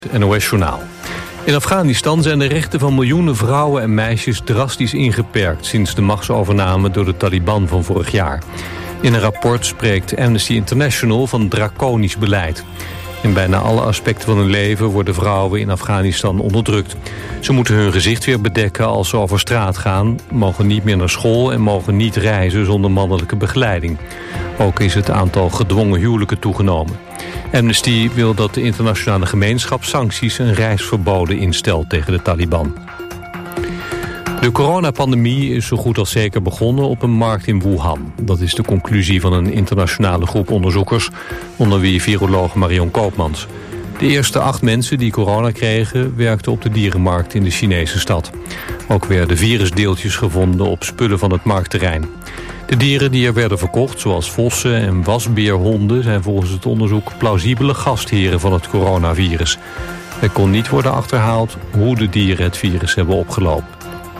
NOS Journaal. In Afghanistan zijn de rechten van miljoenen vrouwen en meisjes drastisch ingeperkt sinds de machtsovername door de Taliban van vorig jaar. In een rapport spreekt Amnesty International van draconisch beleid. In bijna alle aspecten van hun leven worden vrouwen in Afghanistan onderdrukt. Ze moeten hun gezicht weer bedekken als ze over straat gaan, mogen niet meer naar school en mogen niet reizen zonder mannelijke begeleiding. Ook is het aantal gedwongen huwelijken toegenomen. Amnesty wil dat de internationale gemeenschap sancties en reisverboden instelt tegen de Taliban. De coronapandemie is zo goed als zeker begonnen op een markt in Wuhan. Dat is de conclusie van een internationale groep onderzoekers, onder wie viroloog Marion Koopmans. De eerste 8 mensen die corona kregen werkten op de dierenmarkt in de Chinese stad. Ook werden virusdeeltjes gevonden op spullen van het marktterrein. De dieren die er werden verkocht, zoals vossen en wasbeerhonden, zijn volgens het onderzoek plausibele gastheren van het coronavirus. Er kon niet worden achterhaald hoe de dieren het virus hebben opgelopen.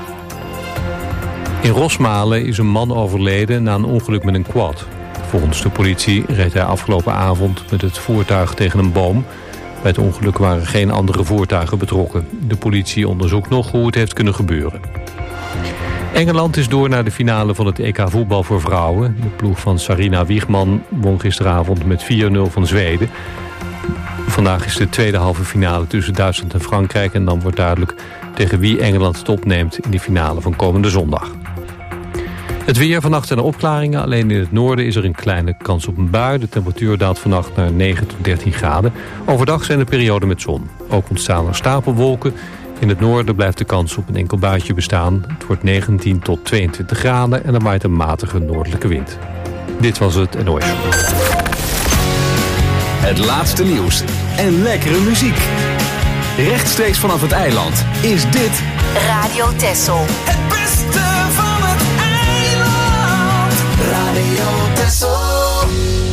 In Rosmalen is een man overleden na een ongeluk met een quad. Volgens de politie reed hij afgelopen avond met het voertuig tegen een boom. Bij het ongeluk waren geen andere voertuigen betrokken. De politie onderzoekt nog hoe het heeft kunnen gebeuren. Engeland is door naar de finale van het EK voetbal voor vrouwen. De ploeg van Sarina Wiegman won gisteravond met 4-0 van Zweden. Vandaag is de tweede halve finale tussen Duitsland en Frankrijk. En dan wordt duidelijk tegen wie Engeland het opneemt in de finale van komende zondag. Het weer, vannacht zijn er opklaringen. Alleen in het noorden is er een kleine kans op een bui. De temperatuur daalt vannacht naar 9 tot 13 graden. Overdag zijn er perioden met zon. Ook ontstaan er stapelwolken. In het noorden blijft de kans op een enkel buitje bestaan. Het wordt 19 tot 22 graden en er waait een matige noordelijke wind. Dit was het NOS. Het laatste nieuws en lekkere muziek. Rechtstreeks vanaf het eiland is dit Radio Texel. Het beste van het eiland. Radio Texel.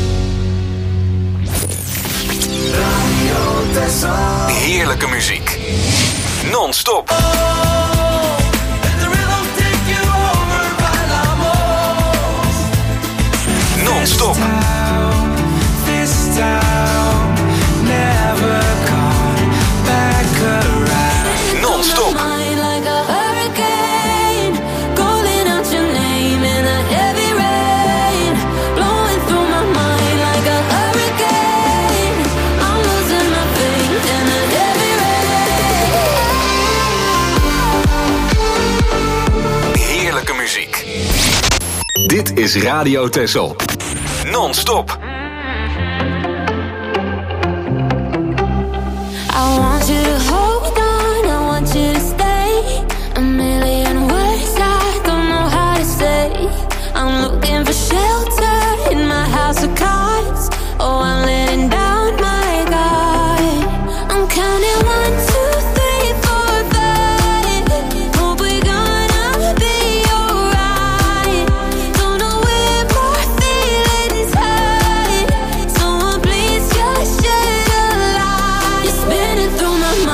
Radio Texel. heerlijke muziek. Non-stop. Non-stop. Non-stop. Heerlijke muziek. Dit is Radio Texel. Non-stop. I want you to hold on, I want you to stay. A million words I don't know how to say. I'm looking for shelter in my house of cards. Oh, I'm letting down my guard. I'm counting 1, 2, 3, 4, 5. Hope we're gonna be alright. Don't know where my feelings hide. Someone please just shed a light. You're spinning through my mind.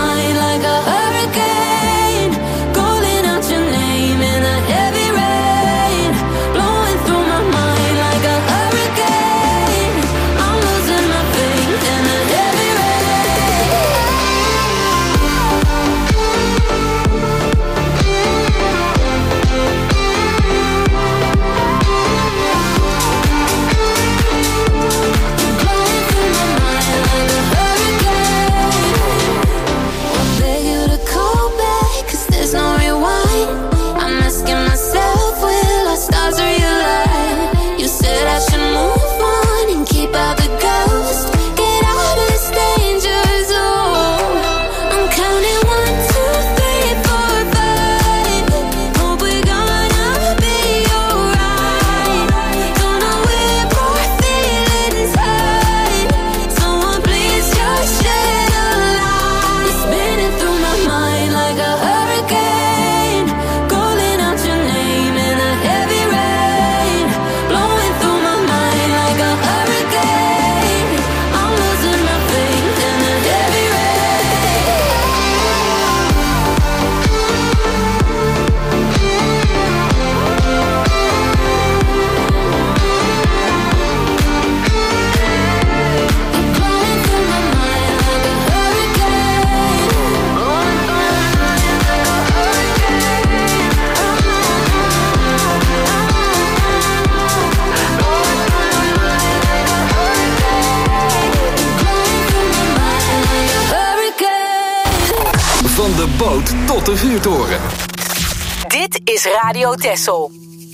Van de boot tot de vuurtoren. Dit is Radio Texel.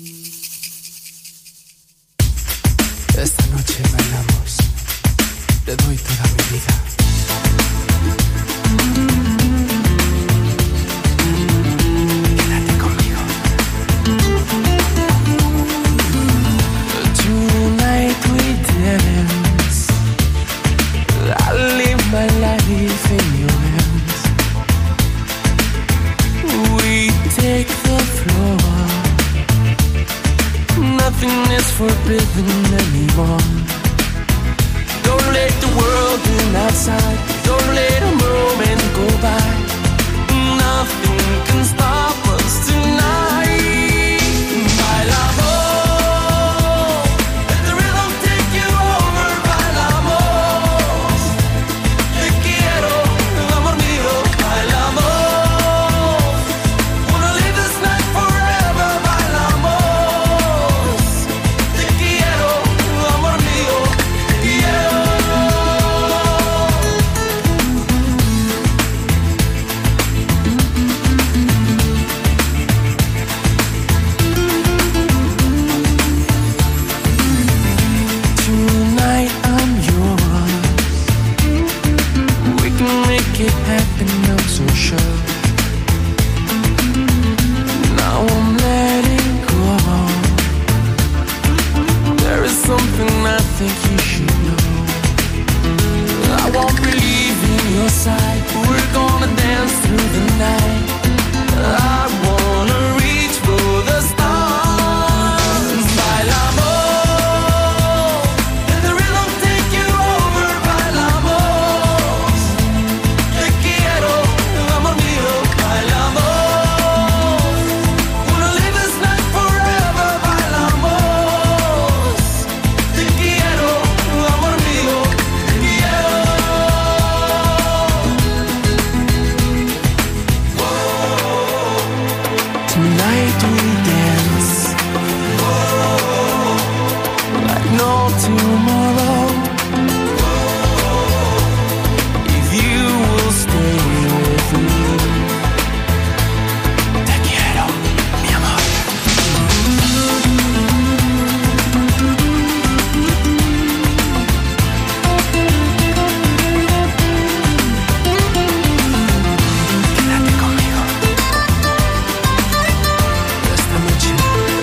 Esta noche bailamos, te doy toda mi vida. Quédate conmigo. Tonight we dance, I live my life in your hands. We take the floor, nothing is forbidden anymore. Don't let the world in outside, don't let a moment go by. Nothing can stop us tonight. Bailamos, let the rhythm take you over. Bailamos, te quiero, amor mío. Bailamos, wanna live this night forever. Bailamos, te quiero, amor mío. Te quiero. Tonight I'm yours. We can make it happen, I'm so sure. Now I'm letting go. There is something I think you should know. I won't believe in your side. We're gonna dance through the night. I wanna reach for the stars. Bailamos, let the rhythm take you over. Bailamos, te quiero, amor mío. Bailamos, wanna live this night forever. Bailamos, te quiero, amor mío. Te quiero. Tonight we dance like no tomorrow. If you will stay with me, te quiero, mi amor. Quédate conmigo. Esta noche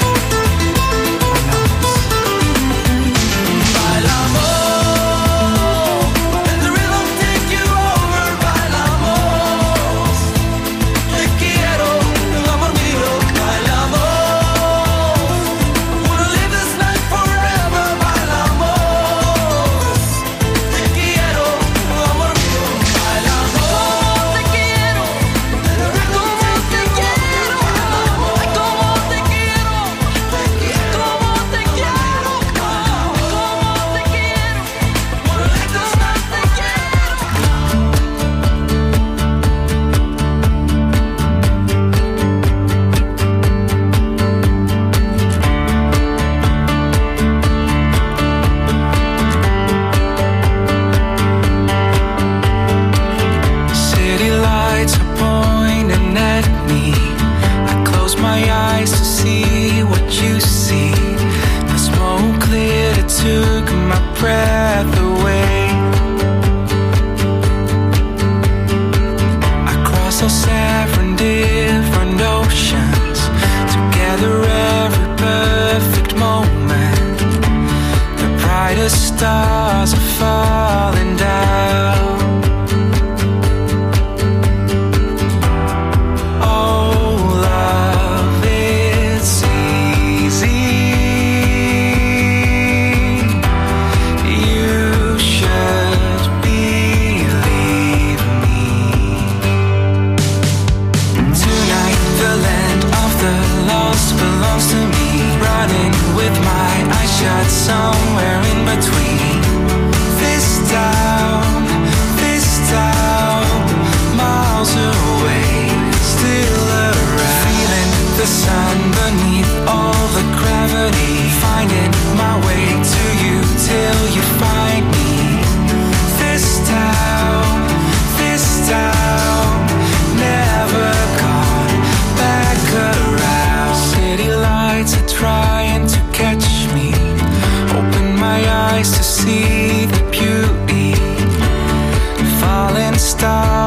bailamos, let the rhythm take you over. Bailamos, te quiero, amor mío. Bailamos, wanna live this night forever. Bailamos, te quiero, amor mío. Bailamos, te quiero, let the rhythm take you over. Bailamos, como te quiero, como te quiero, como te quiero, wanna live this night, te quiero. City lights are pointing at me. I close my eyes to see what you see. The smoke cleared, it took my breath away. Across those 7 different oceans, together every perfect moment. The brightest stars are falling down. Oh, love, it's easy. You should believe me. Tonight, the land of the lost belongs to me. Running with my eyes shut somewhere in between. This town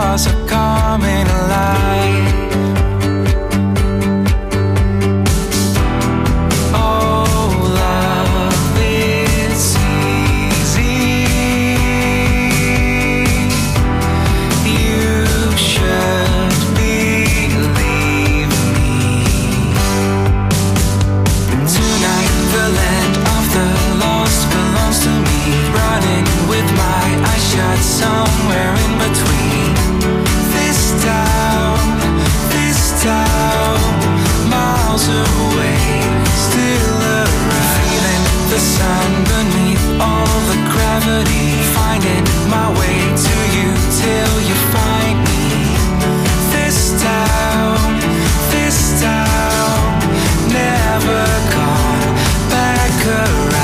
stars are coming alive. Somewhere in between this town, miles away, still around. Feeling the sun beneath all the gravity, finding my way to you till you find me. This town, never gone back around.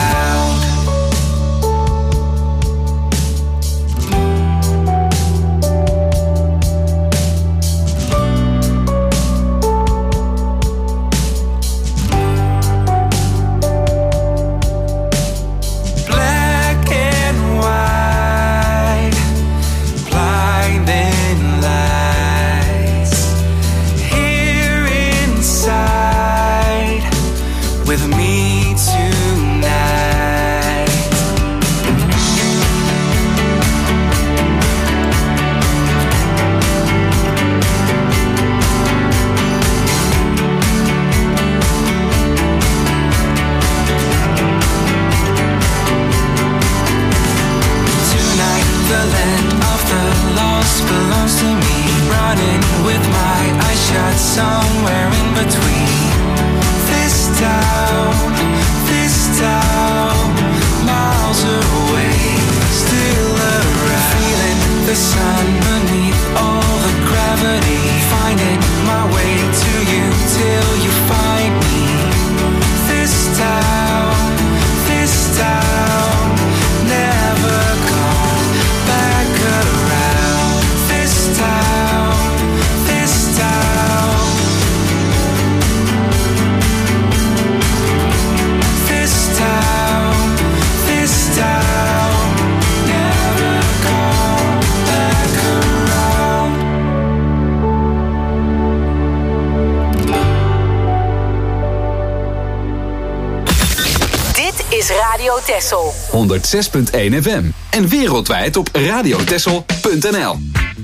Somewhere in between this town, miles away, still around. Feeling the sun beneath all the gravity, finding my way to you till you find me. This town, never gone back around. This town. Is Radio Texel 106.1 FM en wereldwijd op radiotexel.nl.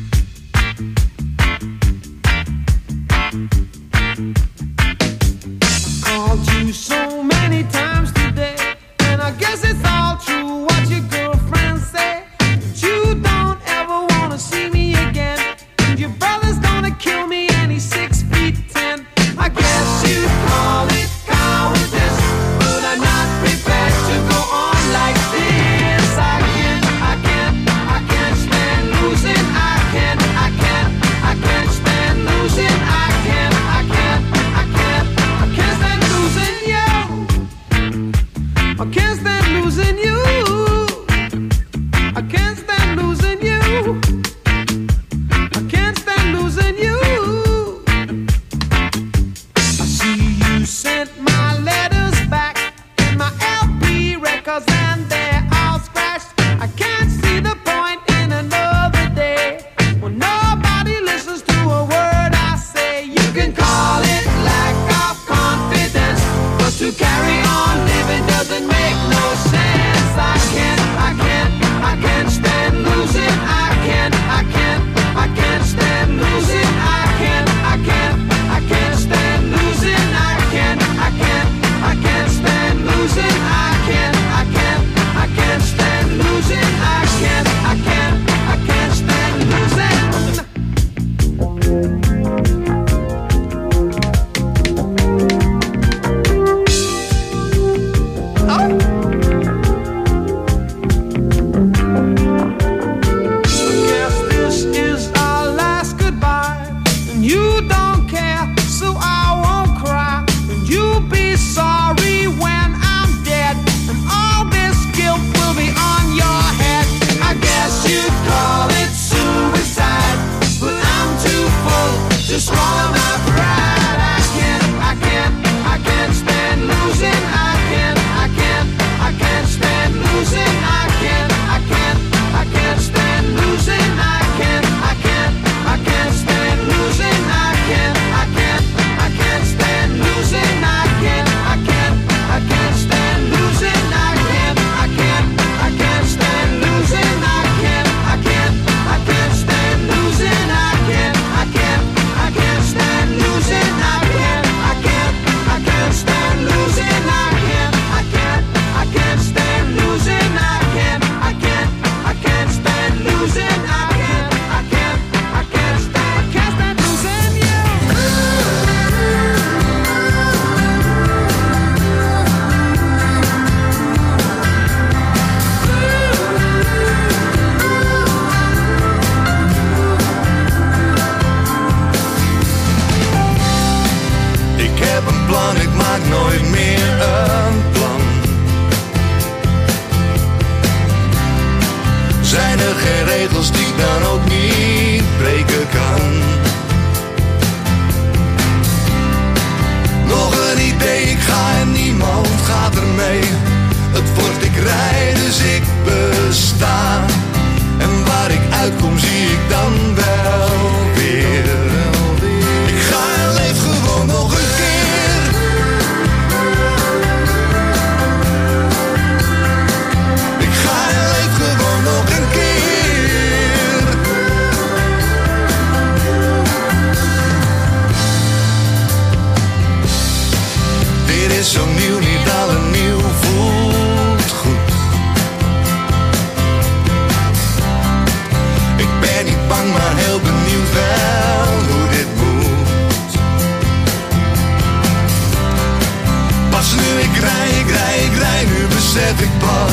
Called you so many times today, and I guess it's all true what your girlfriend say. You don't ever wanna see me again, and your brother's gonna kill me and he's 6'10". I guess you'd call it cowardice, but I'm not prepared to go on like this. I can't stand losing.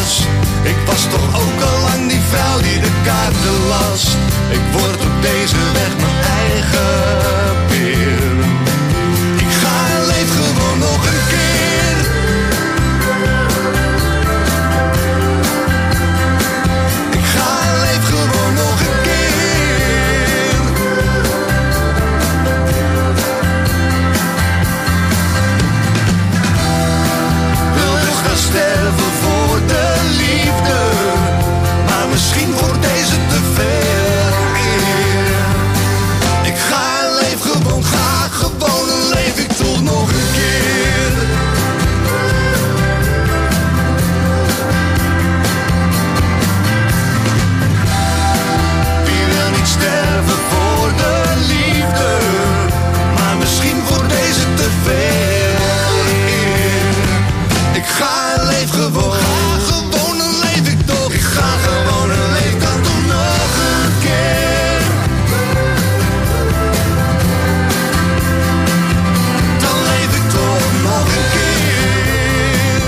was. Ik was toch ook al lang die vrouw die de kaarten las. Ik word op deze weg mijn eigen peer. Ik ga en leef gewoon nog een keer. Ik ga en leef gewoon nog een keer. Wil dus gaan sterven voor de liefde, maar misschien wordt deze te veel eer. Ik ga en leef gewoon, ga gewoon en leef ik toch nog een keer. Wie wil niet sterven voor de liefde, maar misschien wordt deze te veel eer. Ik ga en leef gewoon, ga gewoon en leef ik toch. Ik ga gewoon en leef dan toch nog een keer. Dan leef ik toch nog een keer.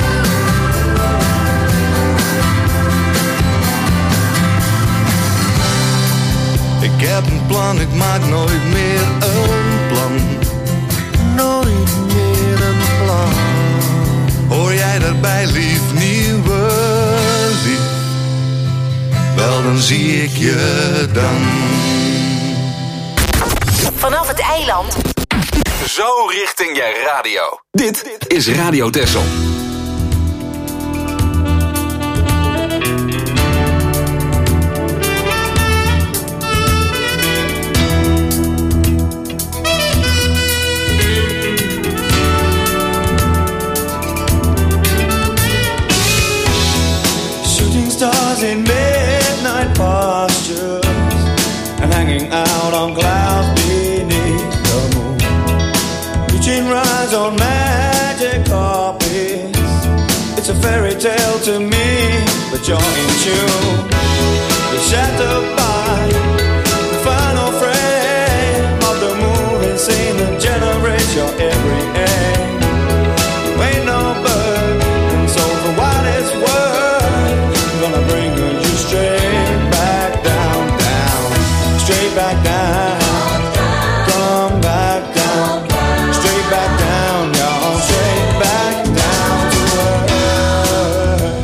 Ik heb een plan, ik maak nooit meer een plan. Nooit meer een plan. Hoor jij daarbij, lief, nieuwe lief? Wel, dan zie ik je dan. Vanaf het eiland. Zo richting je radio. Dit is Radio Texel. Shooting stars in midnight postures and hanging out on clouds beneath the moon. Reaching rise on magic carpets. It's a fairy tale to me, but you're in tune. You're shattered by the final frame of the moving scene that generates your every aim. You ain't no bird, and so for what it's worth, I'm gonna bring you straight back down, down, straight back down. Come back down, straight back down, y'all, straight back down to earth.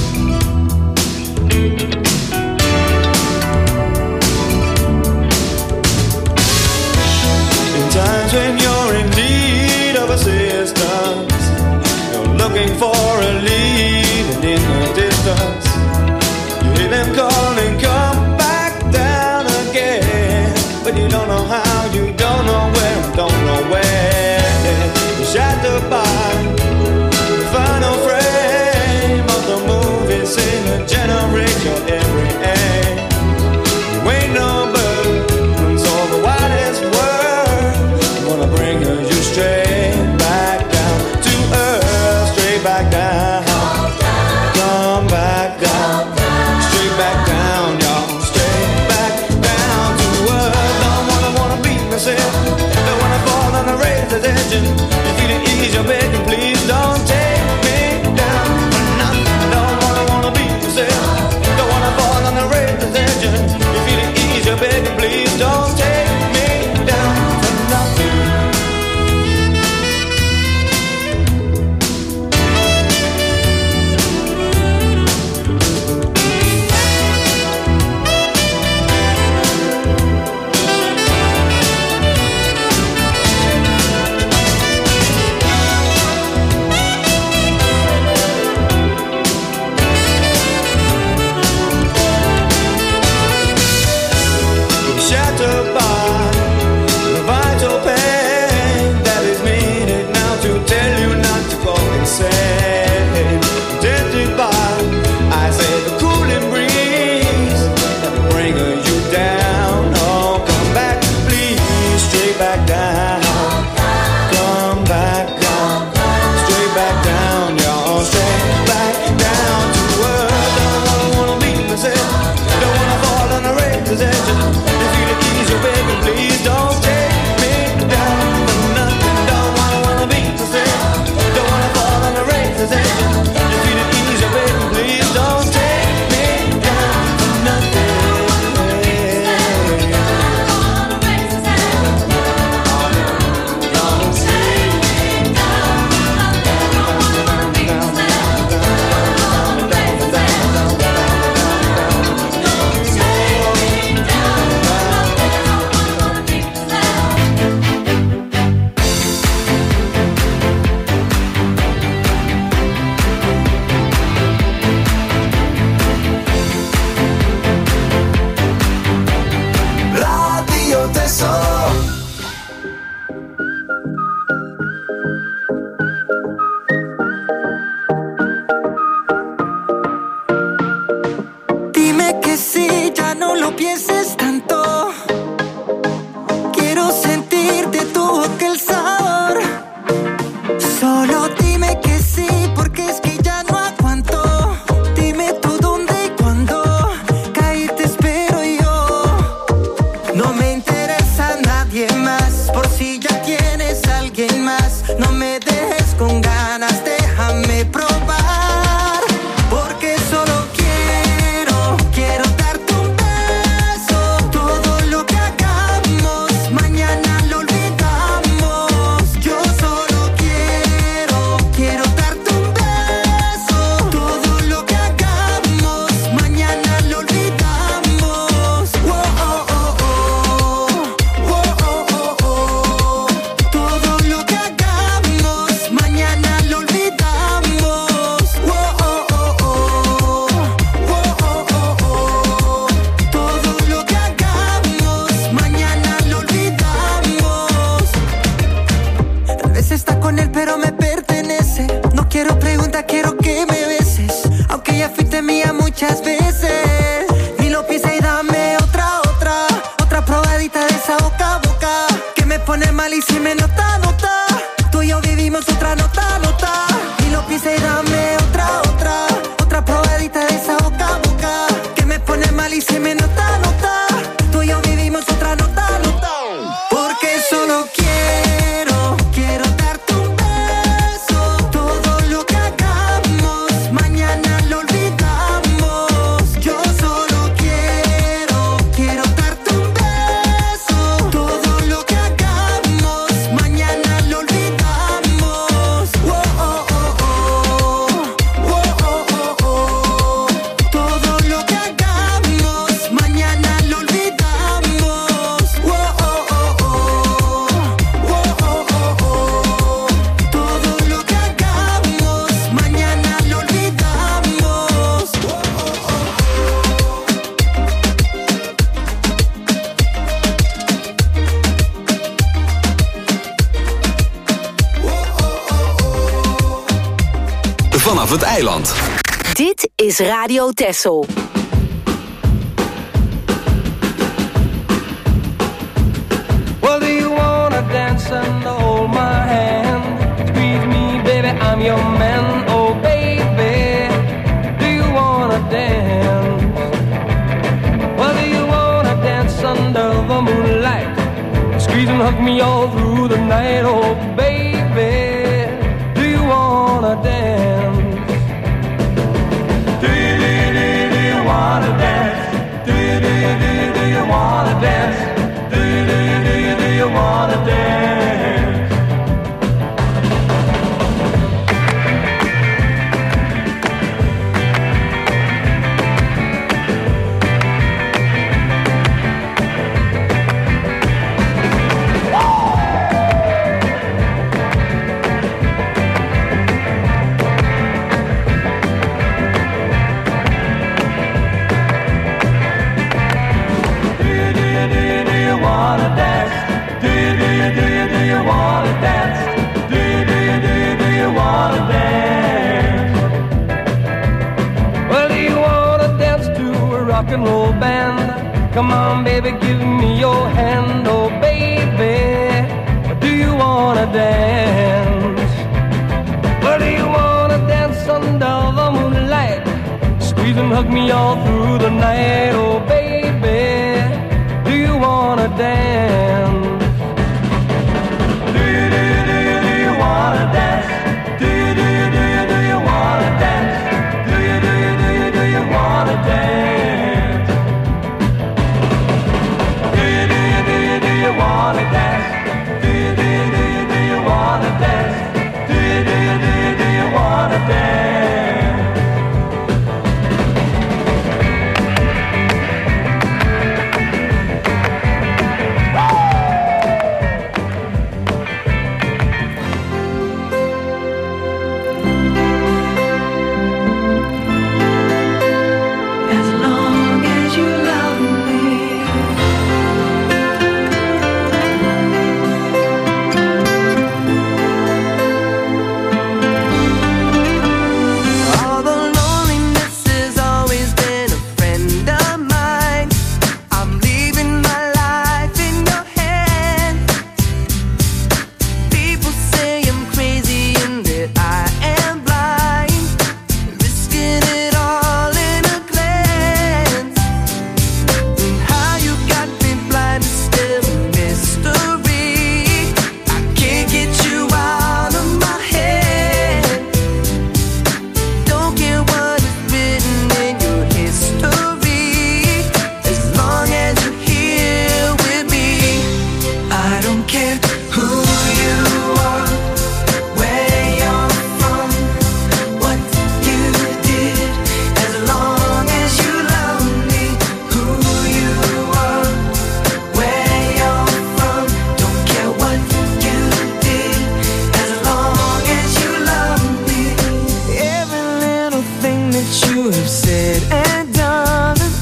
In times when you're in need of assistance, you're looking for a lead, and in the distance you hear them calling, come back down again. But you don't know how, you don't know where, don't know when. You're shattered by the final frame of the movie scene that generates your every aim. You ain't no bird, and so for what it's worth, I'm gonna bring you straight back down to earth, straight back down. Come back down, straight back down, y'all, straight back down to earth. Don't wanna be de esa boca a boca que me pone mal y si me nota, nota. Tú y yo vivimos otra nota, nota. Y lo pise y dame otra probadita de esa boca a boca que me pone mal y si me nota, nota. Tú y yo vivimos otra nota, nota. Porque solo quiero darte un beso. Todo lo que hagamos mañana lo olvidamos. Yo solo quiero darte un beso. Todo lo que hagamos mañana lo olvidamos. Oh, oh, oh, oh. Oh, oh, oh, oh. Todo lo que hagamos mañana lo olvidamos. Oh, oh, oh, oh. Oh, oh, oh, oh. Todo lo que hagamos mañana lo olvidamos. Vanaf het eiland. Dit is Radio Texel. Well, do you wanna dance and hold my hand? Squeeze me, baby, I'm your man. Oh, baby, do you wanna dance? Well, do you wanna dance under the moonlight? Squeeze and hug me all through the night. Oh, baby, do you wanna dance? Do you wanna dance? Do you wanna dance? Do you wanna dance? Rock and roll band, come on, baby, give me your hand. Oh, baby, do you wanna dance? Well, do you wanna dance under the moonlight? Squeeze and hug me all through the night. Oh, baby, do you wanna dance? Do you wanna dance? Do you wanna dance? Do you wanna dance? Do you wanna dance? Do you wanna dance? Do you wanna dance?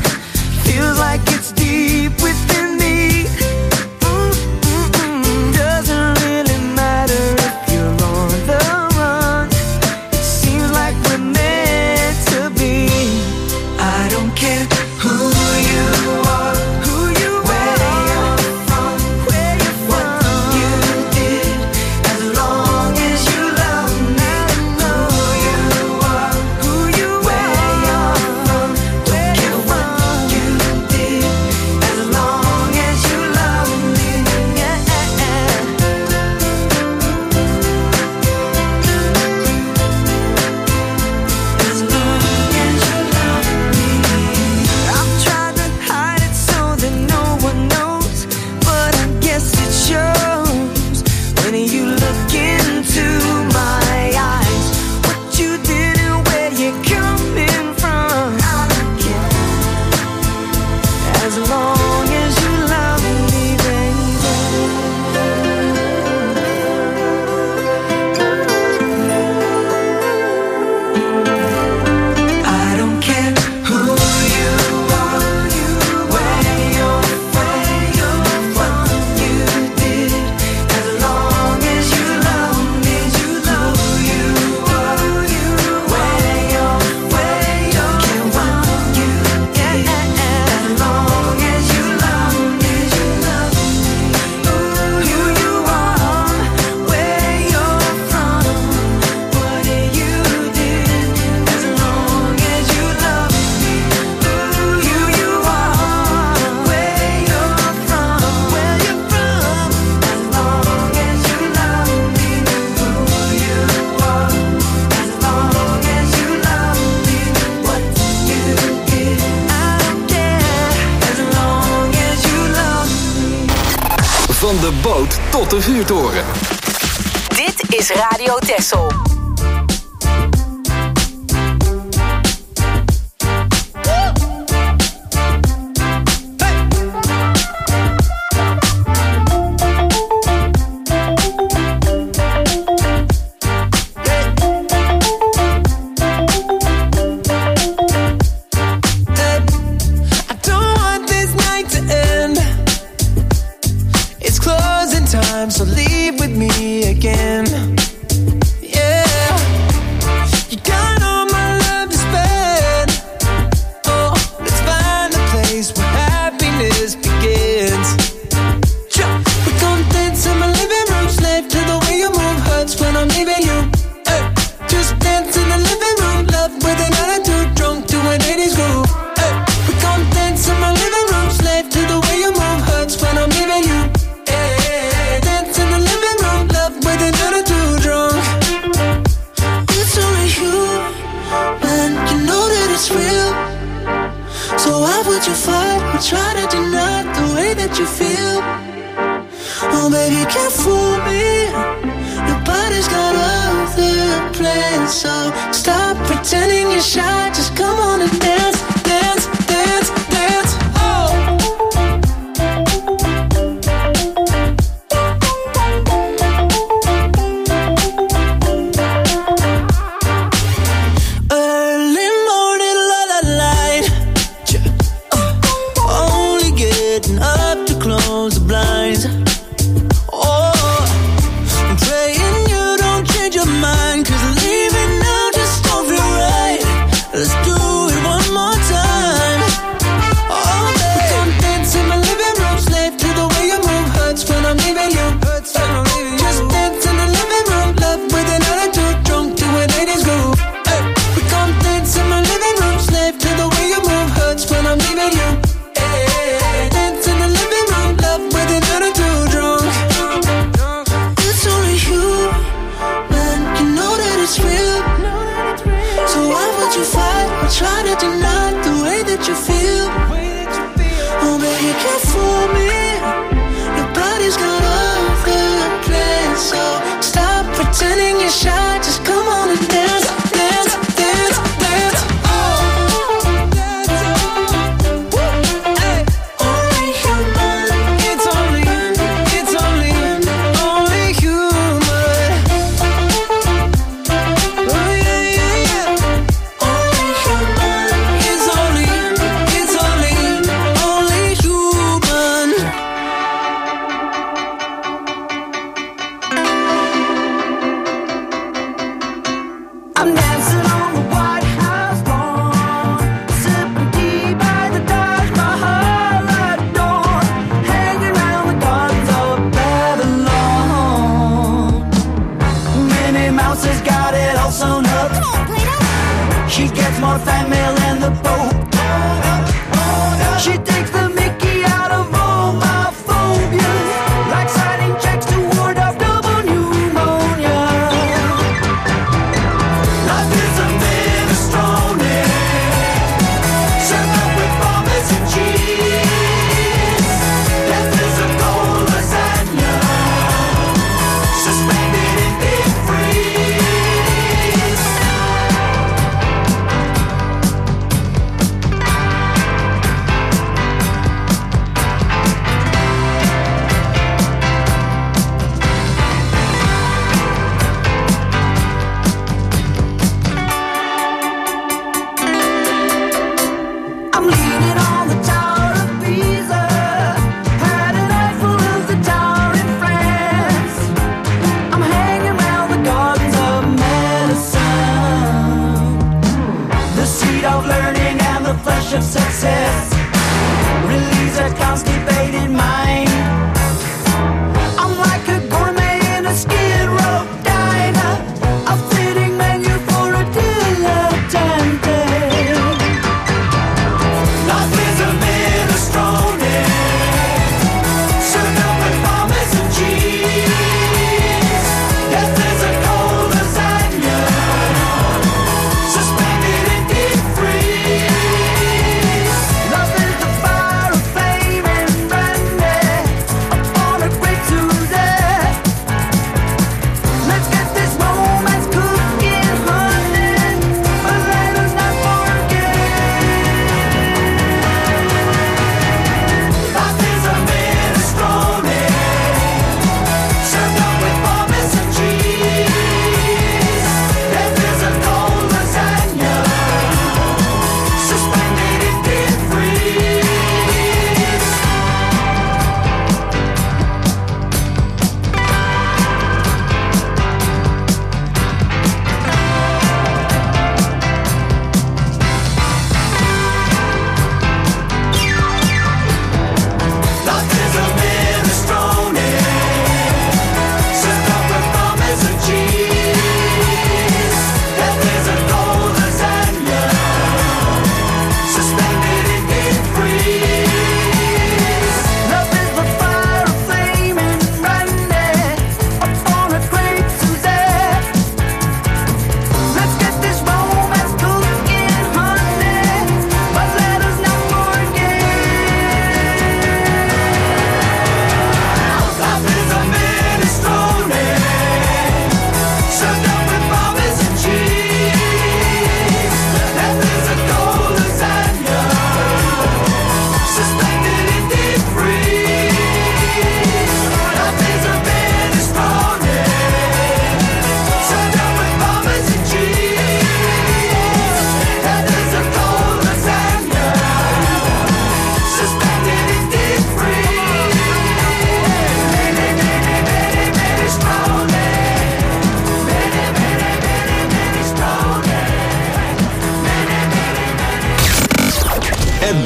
Feels like it's deep within me. Van de boot tot de vuurtoren. Dit is Radio Texel. So leave with me again. Yeah, you got all my love to spend. Oh, let's find a place where happiness begins. We're gonna dance in my living room, slave to the way you move. Hurts when I'm leaving you. Hey, just dance in the living room, love with an attitude, drunk to an 80s groove. Hey, we're gonna dance in my living room, slave to the way you move. Hurts when I'm leaving you. So why would you fight or try to deny the way that you feel? Oh baby, you can't fool me. Nobody's got other plans. So stop pretending you're shy. Just come on and dance, dance, dance, dance. Try to deny the way that you feel. Oh baby, you can't fool me. Nobody's got other plans. So stop pretending you're shy. Just come on and dance, dance, dance, dance. Only human. It's only human. Oh yeah, yeah, yeah. I'm dancing on the White House lawn, sipping tea by the Taj Mahal at dawn, hanging around the gardens of Babylon. Minnie Mouse has got it all sewn up. She gets more fan mail than the Pope. She takes the Mickey out of all my phobias, like signing checks to ward off double pneumonia. Life is a minestrone, served up with parmesan cheese. Death is a cold lasagna, suspended in deep freeze.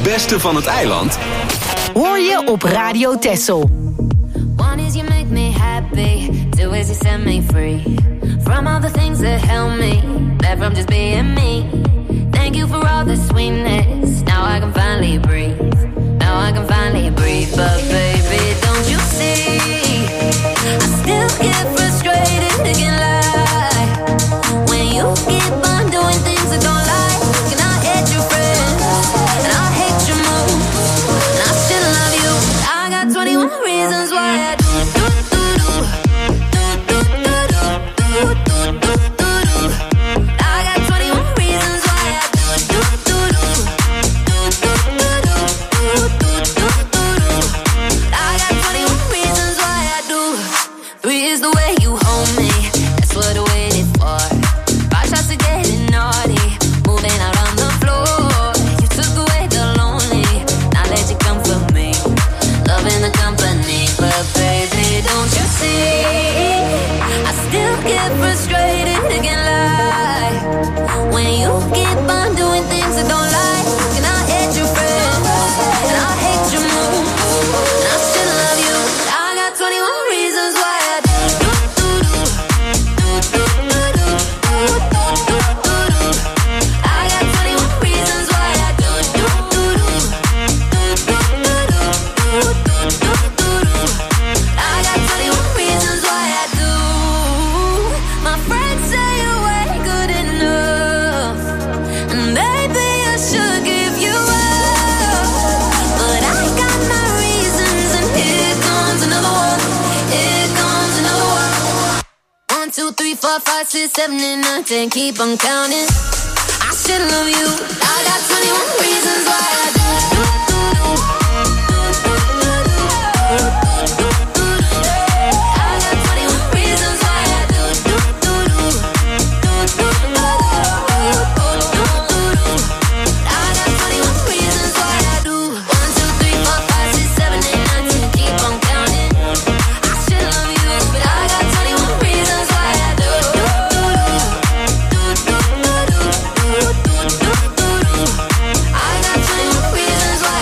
beste van het eiland Hoor je op Radio Texel. One is you make me happy, two is you set me free from all the things that help me, that from just being me. Thank you for all the sweetness, now I can finally breathe, now I can finally breathe. But baby, don't you see, I still get frustrated, again lie, when you keep on doing things I don't like. And I hate your friends, and I hate your moves, and I still love you. I got 21 reasons why I do. And keep on counting. I still love you. I got 21 reasons why I do. Reasons why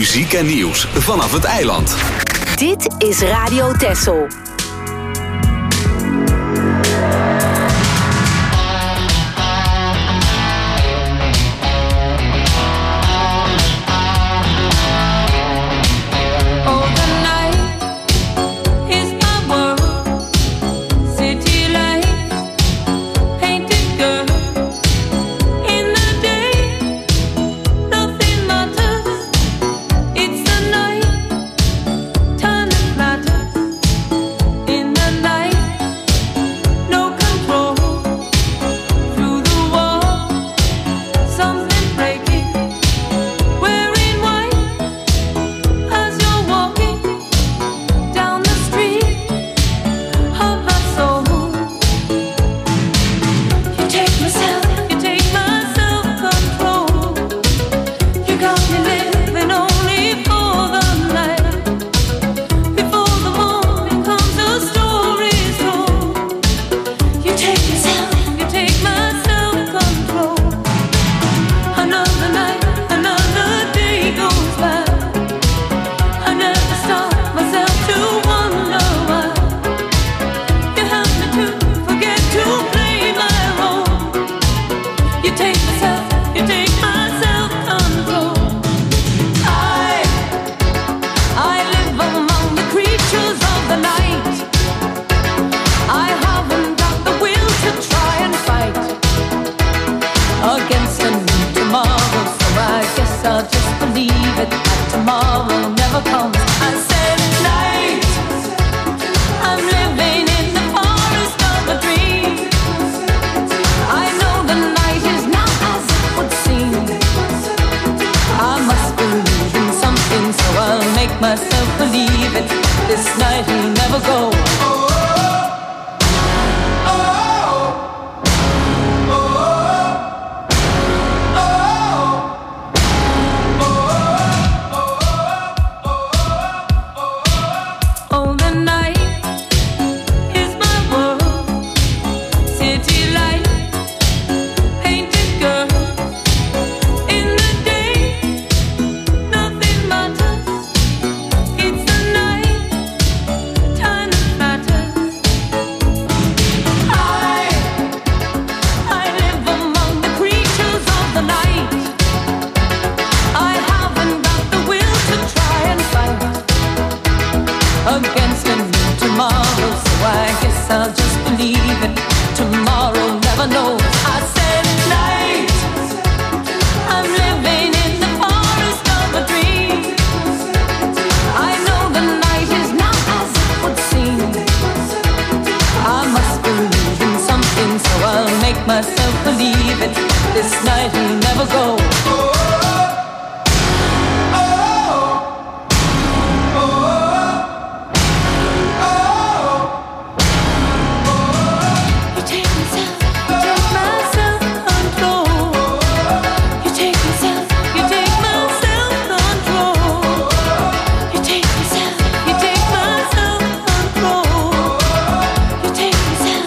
Muziek en nieuws vanaf het eiland. Dit is Radio Texel.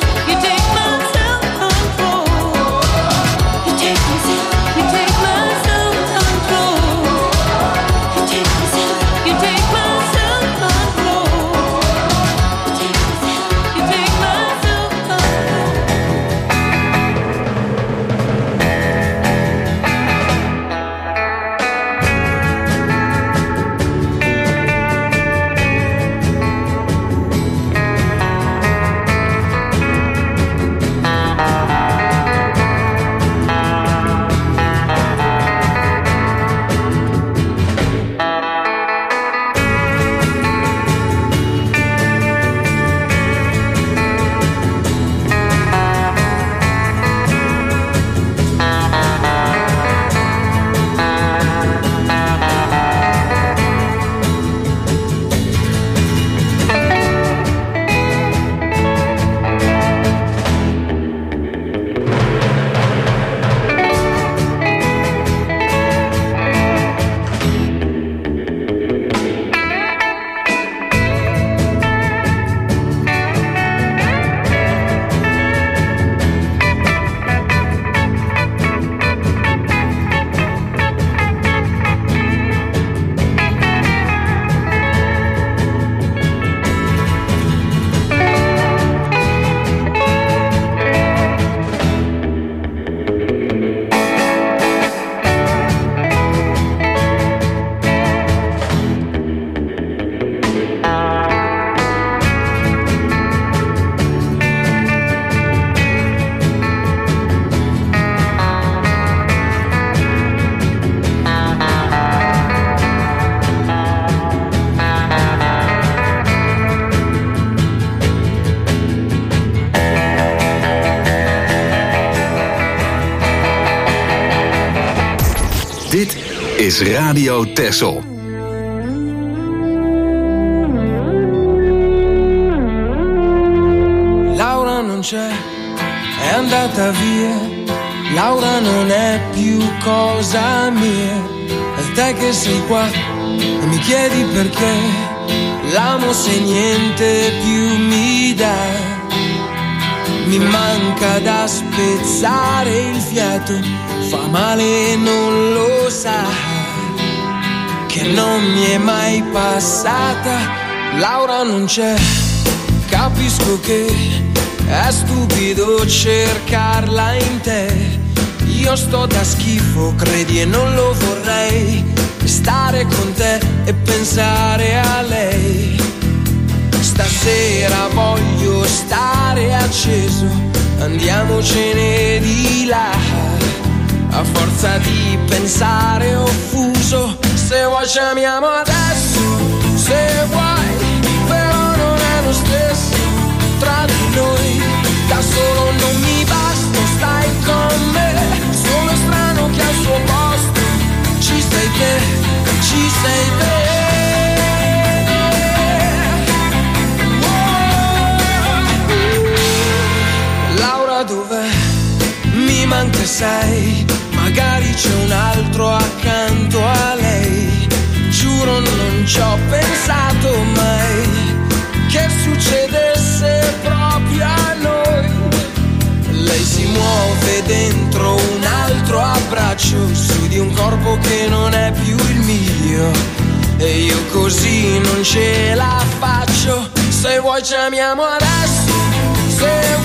You take myself Dit is Radio Texel. Laura non c'è, è andata via. Laura non è più cosa mia. E te che sei qua e mi chiedi perché l'amo se niente più mi dà. Mi manca da spezzare il fiato, fa male e non lo sa, che non mi è mai passata. Laura non c'è, capisco che è stupido cercarla in te. Io sto da schifo, credi, e non lo vorrei, stare con te e pensare a lei. Stasera voglio stare acceso, andiamocene di là. A forza di pensare offuso, se vuoi chiamiamo adesso, se vuoi, però non è lo stesso tra di noi. Da solo non mi basta, stai con me, sono strano che al suo posto ci sei te, ci sei te. Dov'è? Mi manca sei, magari c'è un altro accanto a lei. Giuro non ci ho pensato mai che succedesse proprio a noi. Lei si muove dentro un altro abbraccio, su di un corpo che non è più il mio, e io così non ce la faccio. Se vuoi chiamiamo adesso, se